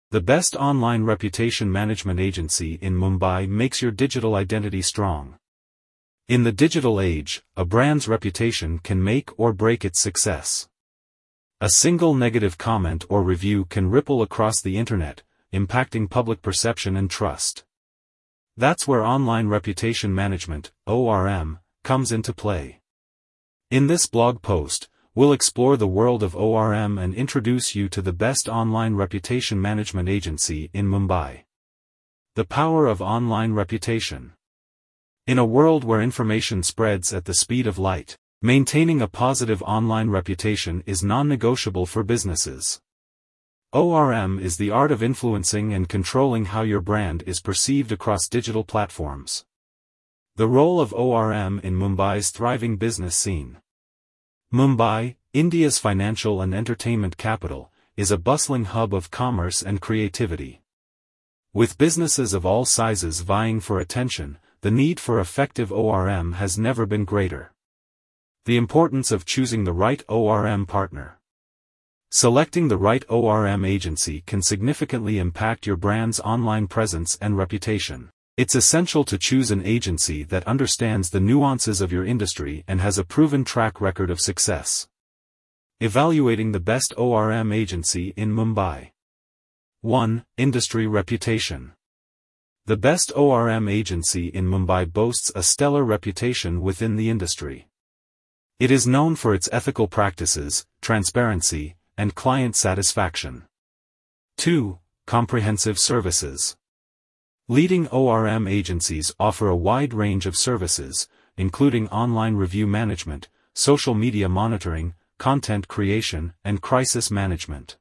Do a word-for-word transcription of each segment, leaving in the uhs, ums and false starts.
The best online reputation management agency in Mumbai makes your digital identity strong. In the digital age, a brand's reputation can make or break its success. A single negative comment or review can ripple across the internet, impacting public perception and trust. That's where online reputation management, O R M, comes into play. In this blog post, we'll explore the world of O R M and introduce you to the best online reputation management agency in Mumbai. The power of online reputation. In a world where information spreads at the speed of light, maintaining a positive online reputation is non-negotiable for businesses. O R M is the art of influencing and controlling how your brand is perceived across digital platforms. The role of O R M in Mumbai's thriving business scene. Mumbai, India's financial and entertainment capital, is a bustling hub of commerce and creativity. With businesses of all sizes vying for attention, the need for effective O R M has never been greater. The importance of choosing the right O R M partner. Selecting the right O R M agency can significantly impact your brand's online presence and reputation. It's essential to choose an agency that understands the nuances of your industry and has a proven track record of success. Evaluating the best O R M agency in Mumbai. one. Industry reputation. The best O R M agency in Mumbai boasts a stellar reputation within the industry. It is known for its ethical practices, transparency, and client satisfaction. two. Comprehensive services. Leading O R M agencies offer a wide range of services, including online review management, social media monitoring, content creation, and crisis management.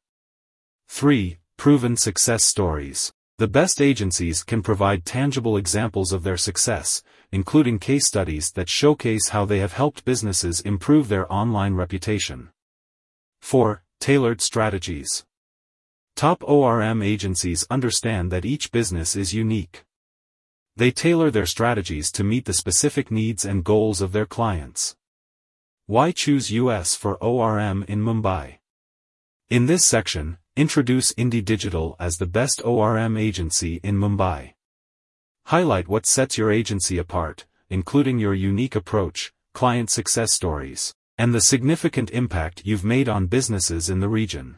three. Proven success stories. The best agencies can provide tangible examples of their success, including case studies that showcase how they have helped businesses improve their online reputation. four. Tailored strategies. Top O R M agencies understand that each business is unique. They tailor their strategies to meet the specific needs and goals of their clients. Why choose U S for O R M in Mumbai? In this section, introduce Indie Digital as the best O R M agency in Mumbai. Highlight what sets your agency apart, including your unique approach, client success stories, and the significant impact you've made on businesses in the region.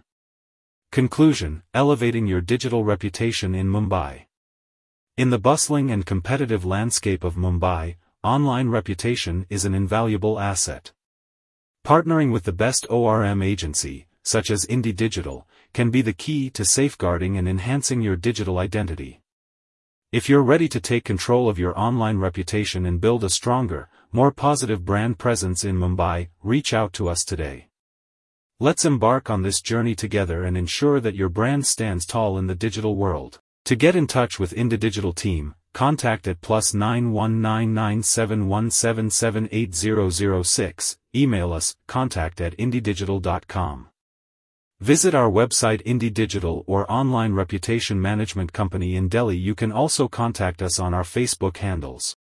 Conclusion: elevating your digital reputation in Mumbai. In the bustling and competitive landscape of Mumbai, online reputation is an invaluable asset. Partnering with the best O R M agency, such as Indie Digital, can be the key to safeguarding and enhancing your digital identity. If you're ready to take control of your online reputation and build a stronger, more positive brand presence in Mumbai, reach out to us today. Let's embark on this journey together and ensure that your brand stands tall in the digital world. To get in touch with Indie Digital team, contact at plus nine one nine nine seven one seven seven eight zero zero six, email us, contact at indie digital dot com. Visit our website Indie Digital or online reputation management company in Delhi. You can also contact us on our Facebook handles.